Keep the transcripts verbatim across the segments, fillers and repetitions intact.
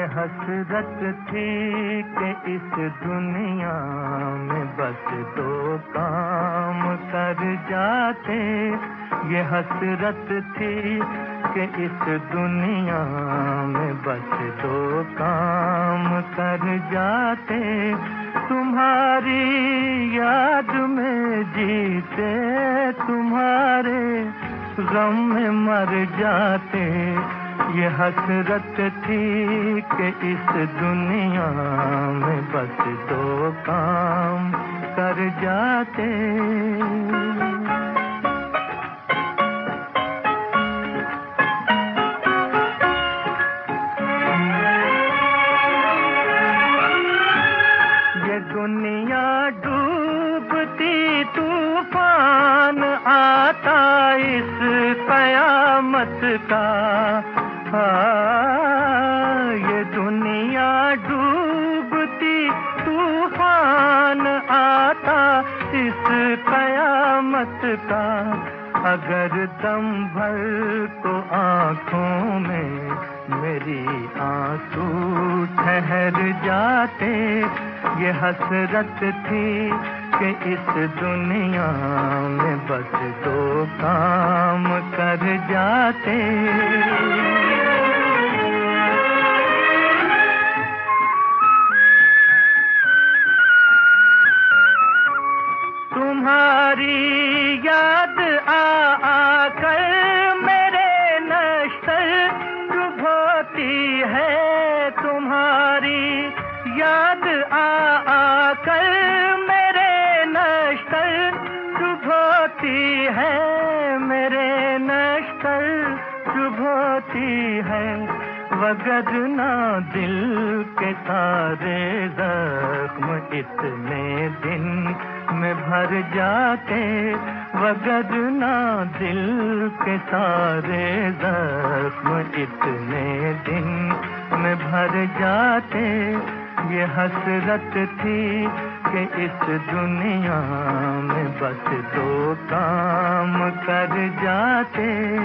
हसरत थी कि इस दुनिया में बस दो काम कर जाते। ये हसरत थी कि इस दुनिया में बस दो काम कर जाते। तुम्हारी याद में जीते, तुम्हारे गम में मर जाते। ये हसरत थी कि इस दुनिया में बस दो काम कर जाते। ये दुनिया डूबती, तूफान आता इस कयामत का। हाँ, ये दुनिया डूबती, तूफान आता इस कयामत का। अगर दम भर को आँखों में मेरी आंसू ठहर जाते। ये हसरत थी कि इस दुनिया में बस दो काम कर जाते। तुम्हारी याद आ आकर मेरे नश्तर डुबोती है। तुम्हारी याद आ आकर मेरे नश्तर डुबोती है, मेरे नश्तर डुबोती है। वगरना दिल के सारे जख्म इतने दिन में भर जाते। वगरना दिल के सारे जख्म इतने दिन में भर जाते। ये हसरत थी कि इस दुनिया में बस दो काम कर जाते।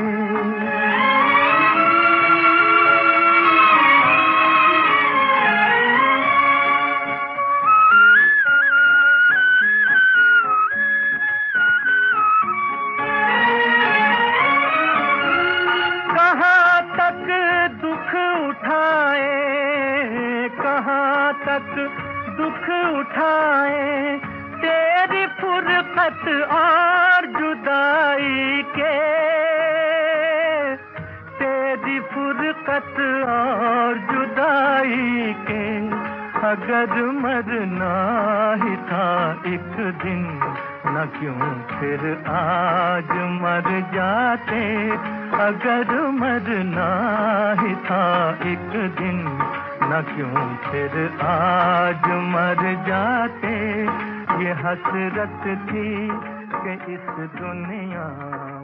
कहाँ तक दुख उठाए, कहाँ तक दुख उठाए, तेरी फुरकत और जुदाई के। तेरी फुरकत और जुदाई के। अगर मरना ही था एक दिन, न क्यों फिर आज मर जाते। अगर मरना ही था एक दिन, न क्यों फिर आज मर जाते। ये हसरत थी कि इस दुनिया